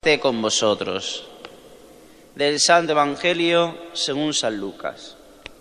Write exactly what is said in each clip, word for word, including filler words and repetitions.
Esté con vosotros. Del Santo Evangelio según San Lucas.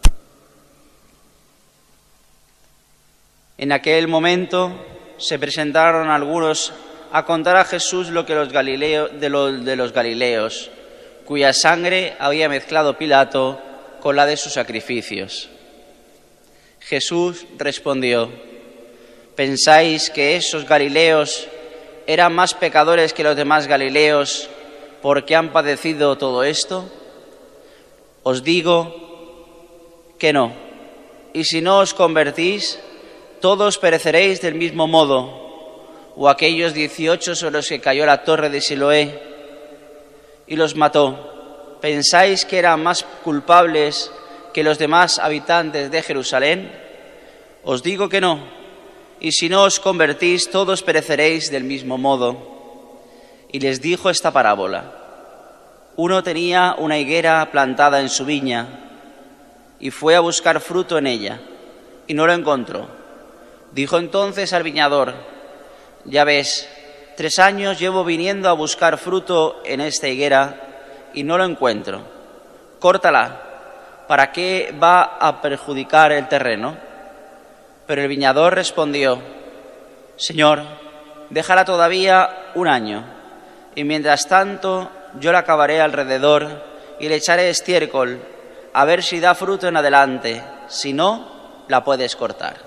En aquel momento se presentaron algunos a contar a Jesús lo que los Galileo, de, los, de los Galileos, cuya sangre había mezclado Pilato con la de sus sacrificios. Jesús respondió: ¿pensáis que esos Galileos eran más pecadores que los demás Galileos porque han padecido todo esto? Os digo que no. Y si no os convertís, todos pereceréis del mismo modo. O aquellos dieciocho sobre los que cayó la torre de Siloé y los mató, ¿pensáis que eran más culpables que los demás habitantes de Jerusalén? Os digo que no. Y si no os convertís, todos pereceréis del mismo modo. Y les dijo esta parábola: uno tenía una higuera plantada en su viña y fue a buscar fruto en ella y no lo encontró. Dijo entonces al viñador: ya ves, tres años llevo viniendo a buscar fruto en esta higuera y no lo encuentro. Córtala. ¿Para qué va a perjudicar el terreno? Pero el viñador respondió: Señor, déjala todavía un año, y mientras tanto yo la cavaré alrededor y le echaré estiércol, a ver si da fruto en adelante, si no, la puedes cortar.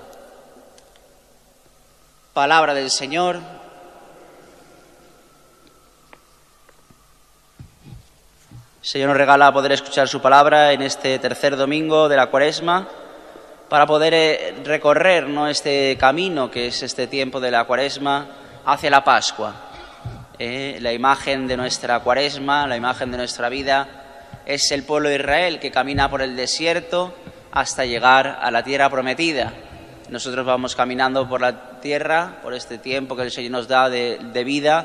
Palabra del Señor. El Señor nos regala poder escuchar su palabra en este tercer domingo de la Cuaresma, para poder recorrer, ¿no?, este camino que es este tiempo de la Cuaresma hacia la Pascua. Eh, la imagen de nuestra Cuaresma, la imagen de nuestra vida, es el pueblo de Israel que camina por el desierto hasta llegar a la tierra prometida. Nosotros vamos caminando por la tierra, por este tiempo que el Señor nos da de, de vida,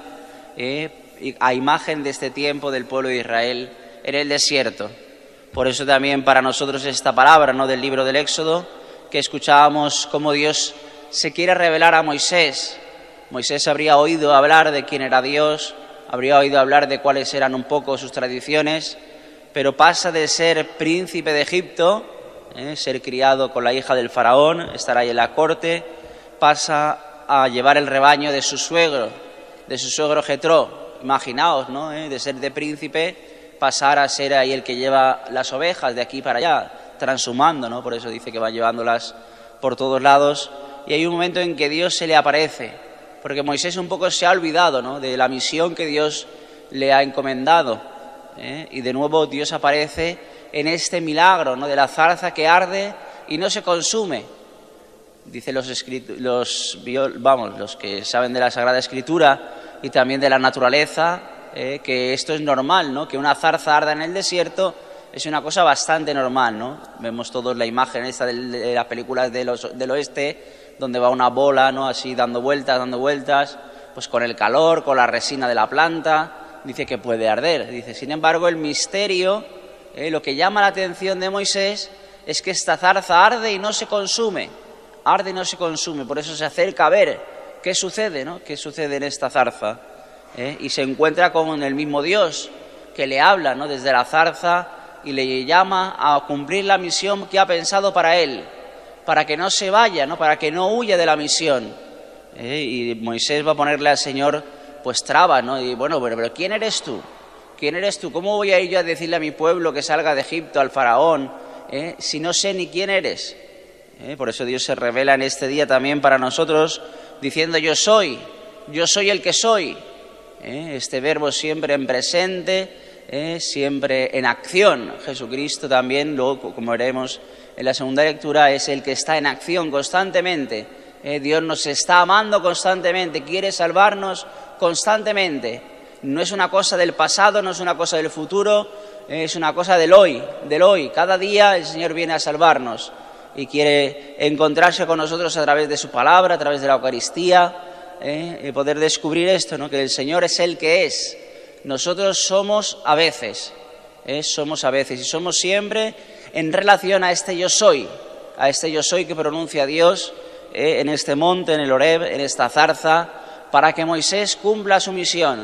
eh, a imagen de este tiempo del pueblo de Israel en el desierto. Por eso también para nosotros esta palabra, ¿no?, del libro del Éxodo, que escuchábamos cómo Dios se quiere revelar a Moisés. Moisés habría oído hablar de quién era Dios, habría oído hablar de cuáles eran un poco sus tradiciones, pero pasa de ser príncipe de Egipto, eh, ser criado con la hija del faraón, estar ahí en la corte, pasa a llevar el rebaño de su suegro, de su suegro Jetró. Imaginaos, ¿no?, eh, de ser de príncipe, pasar a ser ahí el que lleva las ovejas de aquí para allá, transhumando, ¿no? Por eso dice que va llevándolas por todos lados. Y hay un momento en que Dios se le aparece, porque Moisés un poco se ha olvidado, ¿no?, de la misión que Dios le ha encomendado, ¿eh? Y de nuevo Dios aparece en este milagro, ¿no?, de la zarza que arde y no se consume. Dice los, escritu- los, vamos, los que saben de la Sagrada Escritura y también de la naturaleza, eh, que esto es normal, ¿no?, que una zarza arda en el desierto. Es una cosa bastante normal, ¿no? Vemos todos la imagen esta de las películas de los, del oeste, donde va una bola, ¿no?, así dando vueltas, dando vueltas, pues con el calor, con la resina de la planta, dice que puede arder. Dice, sin embargo, el misterio, eh, lo que llama la atención de Moisés es que esta zarza arde y no se consume, arde y no se consume. Por eso se acerca a ver qué sucede, ¿no?, qué sucede en esta zarza, ¿eh? Y se encuentra con el mismo Dios que le habla, ¿no?, desde la zarza, y le llama a cumplir la misión que ha pensado para él, para que no se vaya, ¿no?, para que no huya de la misión. ¿Eh? Y Moisés va a ponerle al Señor pues trabas, ¿no? Y bueno, pero, pero ¿quién eres tú? ¿Quién eres tú? ¿Cómo voy a ir yo a decirle a mi pueblo que salga de Egipto, al faraón, ¿eh?, si no sé ni quién eres? ¿Eh? Por eso Dios se revela en este día también para nosotros, diciendo yo soy, yo soy el que soy. ¿Eh? Este verbo siempre en presente, Eh, siempre en acción. Jesucristo también, luego, como veremos en la segunda lectura, es el que está en acción constantemente. Eh, Dios nos está amando constantemente, quiere salvarnos constantemente. No es una cosa del pasado, no es una cosa del futuro, eh, es una cosa del hoy, del hoy. Cada día el Señor viene a salvarnos y quiere encontrarse con nosotros a través de su palabra, a través de la Eucaristía, eh, y poder descubrir esto, ¿no?, que el Señor es el que es. Nosotros somos a veces, ¿eh? somos a veces, y somos siempre en relación a este yo soy, a este yo soy que pronuncia Dios eh, en este monte, en el Horeb, en esta zarza, para que Moisés cumpla su misión,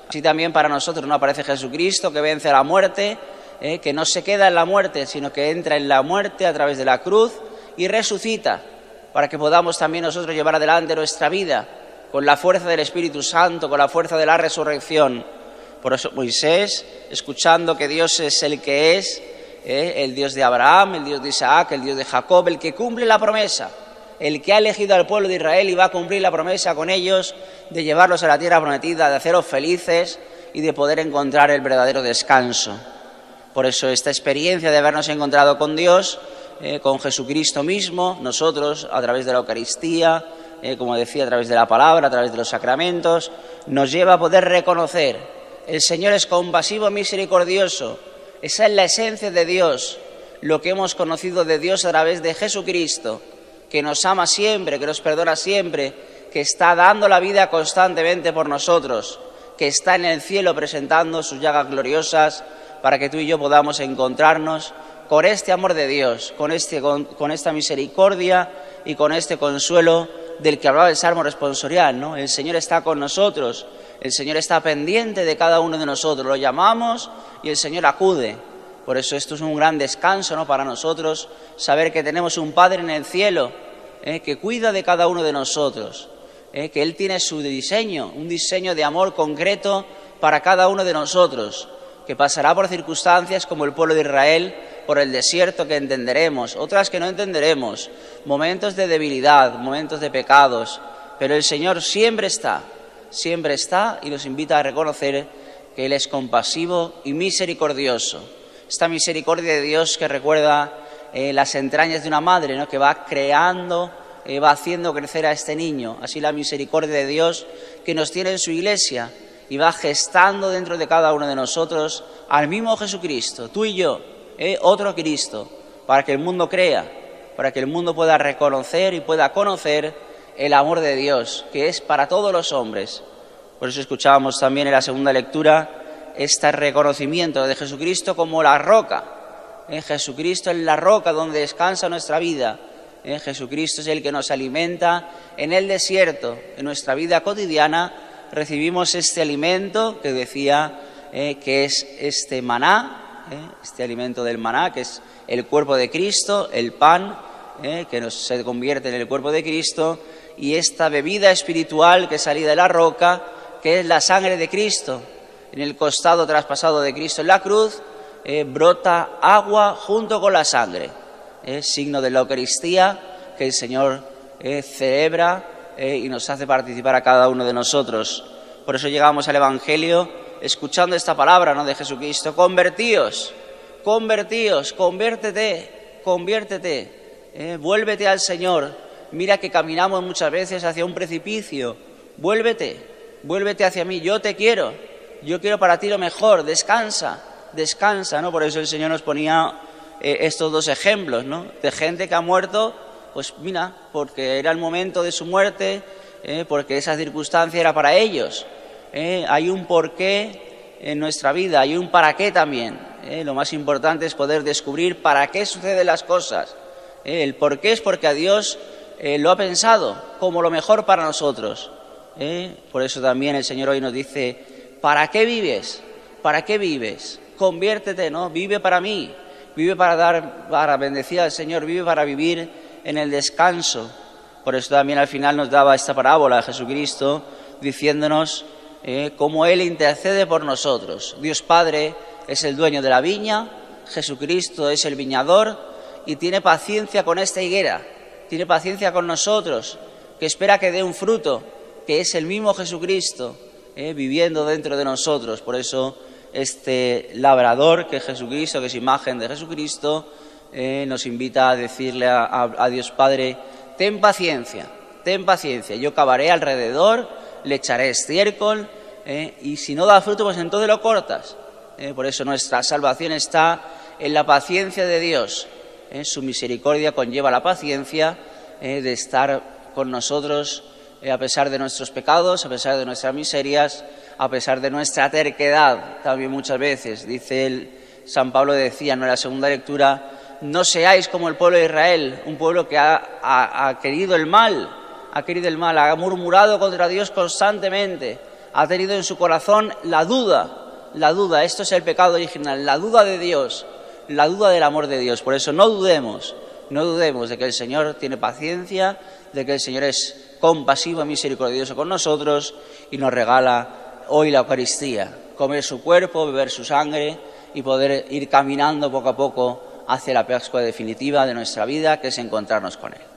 Así también para nosotros no aparece Jesucristo, que vence a la muerte, eh, que no se queda en la muerte, sino que entra en la muerte a través de la cruz y resucita, para que podamos también nosotros llevar adelante nuestra vida con la fuerza del Espíritu Santo, con la fuerza de la resurrección. Por eso Moisés, escuchando que Dios es el que es, eh, el Dios de Abraham, el Dios de Isaac, el Dios de Jacob, el que cumple la promesa, el que ha elegido al pueblo de Israel y va a cumplir la promesa con ellos de llevarlos a la tierra prometida, de hacerlos felices y de poder encontrar el verdadero descanso. Por eso esta experiencia de habernos encontrado con Dios, eh, con Jesucristo mismo, nosotros a través de la Eucaristía, eh, como decía, a través de la palabra, a través de los sacramentos, nos lleva a poder reconocer: el Señor es compasivo, misericordioso. Esa es la esencia de Dios, lo que hemos conocido de Dios a través de Jesucristo, que nos ama siempre, que nos perdona siempre, que está dando la vida constantemente por nosotros, que está en el cielo presentando sus llagas gloriosas para que tú y yo podamos encontrarnos con este amor de Dios, con, este, con, con esta misericordia y con este consuelo del que hablaba el Salmo responsorial, ¿no? El Señor está con nosotros, el Señor está pendiente de cada uno de nosotros, lo llamamos y el Señor acude. Por eso esto es un gran descanso, ¿no?, para nosotros, saber que tenemos un Padre en el cielo, ¿eh?, que cuida de cada uno de nosotros, ¿eh?, que Él tiene su diseño, un diseño de amor concreto para cada uno de nosotros, que pasará por circunstancias como el pueblo de Israel, por el desierto que entenderemos, otras que no entenderemos, momentos de debilidad, momentos de pecados, pero el Señor siempre está, siempre está y nos invita a reconocer que Él es compasivo y misericordioso. Esta misericordia de Dios que recuerda eh, las entrañas de una madre, ¿no?, que va creando, eh, va haciendo crecer a este niño. Así la misericordia de Dios que nos tiene en su Iglesia y va gestando dentro de cada uno de nosotros al mismo Jesucristo, tú y yo, eh, otro Cristo, para que el mundo crea, para que el mundo pueda reconocer y pueda conocer el amor de Dios, que es para todos los hombres. Por eso escuchábamos también en la segunda lectura este reconocimiento de Jesucristo como la roca. ¿Eh? Jesucristo es la roca donde descansa nuestra vida. ¿Eh? Jesucristo es el que nos alimenta en el desierto. En nuestra vida cotidiana recibimos este alimento que decía eh, que es este maná, ¿eh? este alimento del maná, que es el cuerpo de Cristo, el pan, ¿eh? que nos, se convierte en el cuerpo de Cristo, y esta bebida espiritual que salía de la roca, que es la sangre de Cristo. En el costado traspasado de Cristo en la cruz eh, brota agua junto con la sangre, eh, signo de la Eucaristía que el Señor eh, celebra eh, y nos hace participar a cada uno de nosotros. Por eso llegamos al Evangelio escuchando esta palabra, ¿no?, de Jesucristo: convertíos, convertíos, conviértete, conviértete, eh, vuélvete al Señor. Mira que caminamos muchas veces hacia un precipicio, vuélvete, vuélvete hacia mí, yo te quiero. Yo quiero para ti lo mejor, descansa, descansa, ¿no? Por eso el Señor nos ponía eh, estos dos ejemplos, ¿no?, de gente que ha muerto, pues mira, porque era el momento de su muerte, eh, porque esa circunstancia era para ellos. Eh, hay un porqué en nuestra vida, hay un para qué también. Eh, lo más importante es poder descubrir para qué suceden las cosas. Eh, el por qué es porque a Dios eh, lo ha pensado como lo mejor para nosotros. Eh, por eso también el Señor hoy nos dice: ¿para qué vives? ¿Para qué vives? Conviértete, ¿no? Vive para mí, vive para dar, para bendecir al Señor, vive para vivir en el descanso. Por eso también al final nos daba esta parábola de Jesucristo, diciéndonos eh, cómo Él intercede por nosotros. Dios Padre es el dueño de la viña, Jesucristo es el viñador y tiene paciencia con esta higuera, tiene paciencia con nosotros, que espera que dé un fruto, que es el mismo Jesucristo, Eh, viviendo dentro de nosotros. Por eso este labrador, que es Jesucristo, que es imagen de Jesucristo, eh, nos invita a decirle a, a, a Dios Padre: ten paciencia, ten paciencia, yo cavaré alrededor, le echaré estiércol, eh, y si no da fruto, pues entonces lo cortas. Eh, por eso nuestra salvación está en la paciencia de Dios. Eh, su misericordia conlleva la paciencia eh, de estar con nosotros a pesar de nuestros pecados, a pesar de nuestras miserias, a pesar de nuestra terquedad, también muchas veces. Dice el, San Pablo decía, ¿no?, en la segunda lectura: no seáis como el pueblo de Israel, un pueblo que ha, ha, ha querido el mal, ha querido el mal, ha murmurado contra Dios constantemente, ha tenido en su corazón la duda, la duda, esto es el pecado original, la duda de Dios, la duda del amor de Dios. Por eso no dudemos, no dudemos de que el Señor tiene paciencia, de que el Señor es compasivo y misericordioso con nosotros y nos regala hoy la Eucaristía, comer su cuerpo, beber su sangre y poder ir caminando poco a poco hacia la Pascua definitiva de nuestra vida, que es encontrarnos con Él.